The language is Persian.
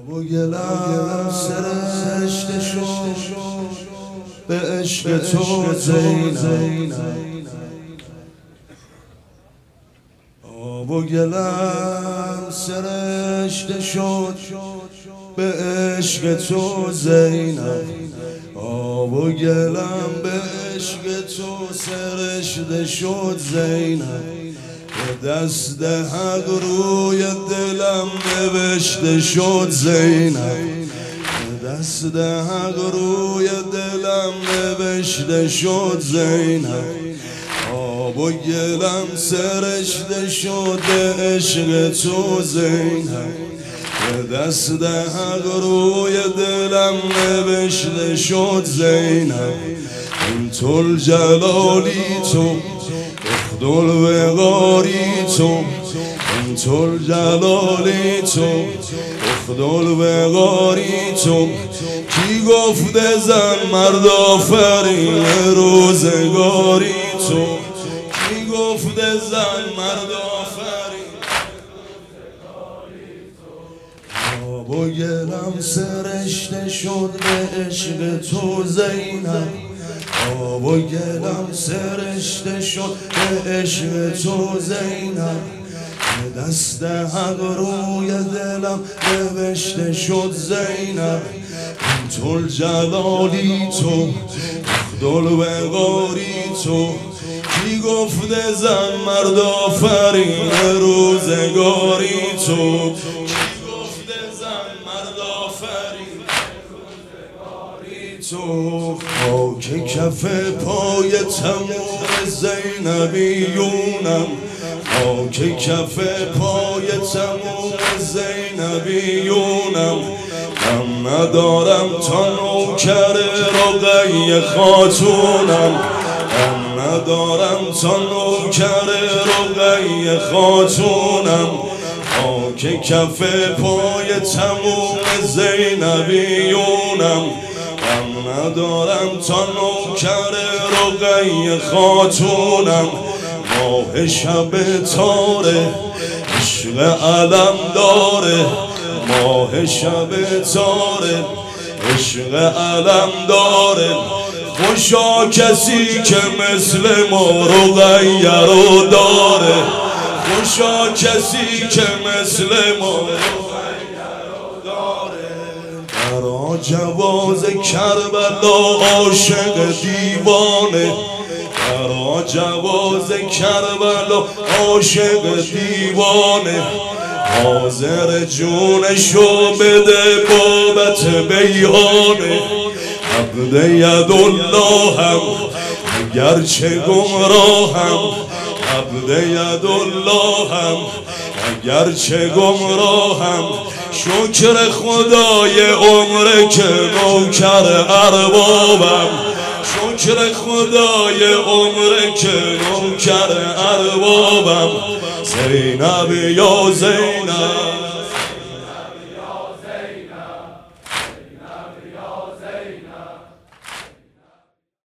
و گلم سرشته شد به عشق تو زینب، و گلم سرشته شد به عشق تو زینب، و گلم به عشق تو سرشته شد زینب، به دست حق روی دلم نوشته شد زینب، به دست حق روی دلم نوشته شد زینب، آب و گلم سرشته شد به عشق تو زینب، به دست حق روی دلم نوشته شد زینب، انت الجلالی تو اخد الوقاری تو، انت الجلالی تو اخد الوقاری تو، کی گفته زن مرد آفرین روزگاری تو، کی گفته زن مرد آفرین روزگاری تو، آب و گلم سرشته شد به عشق تو زینب، آب و گلم سرشته شد به عشق تو زینب، به دست حق روی دلم نوشته شد زینب، انت الجلالی تو اخد الوقاری تو، کی گفته زن مرد آفرین روزگاری تو، کی گفته زن مرد آفرین روزگاری تو، خاک کف پای تموم زینبیونم، خاک کف پای تموم زینبیونم، من ندارم تا نوکر رقیه خاتونم، من ندارم تا نوکر رقیه خاتونم، خاک کف پای تموم زینبیونم، من ندارم تا نوکر رقیه خاتونم، ماه شب تاره عشق علم داره، ماه شب تاره عشق علم داره، خوشا کسی که مثل ما رقیه رو داره، خوشا کسی که مثل ما رقیه رو داره، برا جواز کربلا عاشق دیوانه، برا جواز کربلا عاشق دیوانه، حاضر جونشو بده بابت بیانه، عبد یداللهم اگرچه گمراهم، عبد یداللهم اگرچه گمراهم، شکر خدای عمر که نوکر اربابم، شکر خدای عمر که نوکر اربابم، زینب یا زینب